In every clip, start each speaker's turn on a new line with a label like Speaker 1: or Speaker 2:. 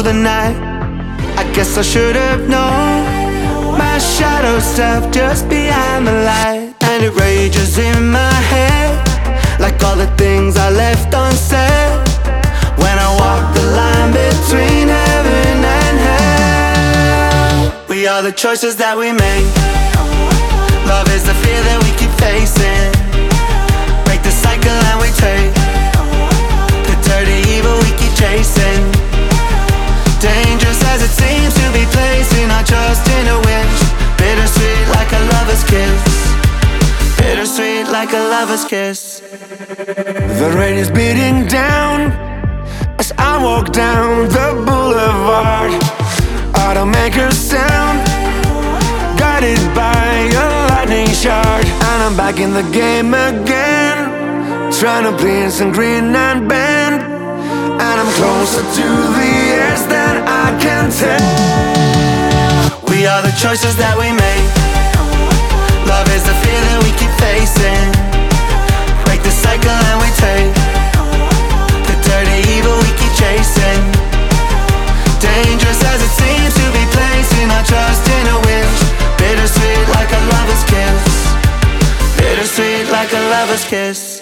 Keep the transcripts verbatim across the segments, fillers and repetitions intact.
Speaker 1: the night. I guess I should've known my shadow self just behind the light. And it rages in my head, like all the things I left unsaid, when I walk the line between heaven and hell. We are the choices that we make. Love is the fear that we keep facing. Break the cycle and we take the dirty evil we keep chasing. Dangerous as it seems to be placing our trust in a wish. Bittersweet like a lover's kiss. Bittersweet like a lover's kiss. The rain is beating down as I walk down the boulevard. Automaker sound, guided by a lightning shard. And I'm back in the game again, trying to please some green and bend. And I'm closer to the edge than I can tell. We are the choices that we make. Love is the fear that we keep facing. Break the cycle and we take the dirty evil we keep chasing. Dangerous as it seems to be placing our trust in a wish. Bittersweet like a lover's kiss. Bittersweet like a lover's kiss.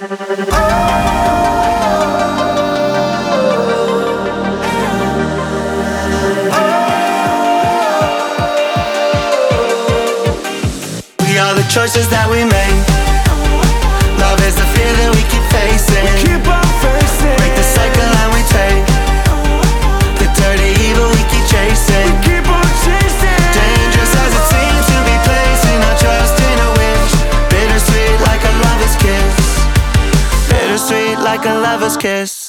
Speaker 1: We are the choices that we make. Love is the fear that we keep facing. We keep on facing. Break the cycle and we take the dirty evil we keep chasing. We keep on chasing. Dangerous as it seems to be placing our trust in a wish. Bittersweet like a lover's kiss. Bittersweet like a lover's kiss.